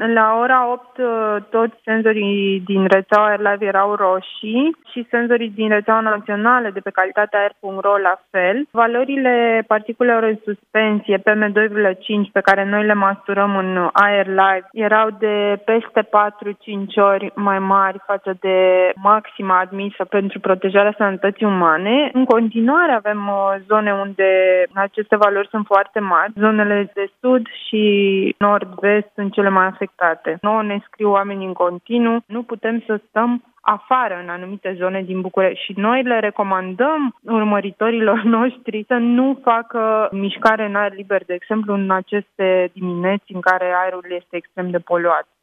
La ora 8 toți senzorii din rețeaua AirLive erau roșii și senzorii din rețeaua națională de pe calitateaer.ro la fel. Valorile particulelor în suspensie PM2,5 pe care noi le măsurăm în AirLive erau de peste 4-5 ori mai mari față de maxima admisă pentru protejarea sănătății umane. În continuare avem zone unde aceste valori sunt foarte mari. Zonele de sud și nord-vest sunt cele mai afectate. Nouă ne scriu oamenii în continuu, nu putem să stăm afară în anumite zone din București și noi le recomandăm urmăritorilor noștri să nu facă mișcare în aer liber, de exemplu în aceste dimineți în care aerul este extrem de poluat.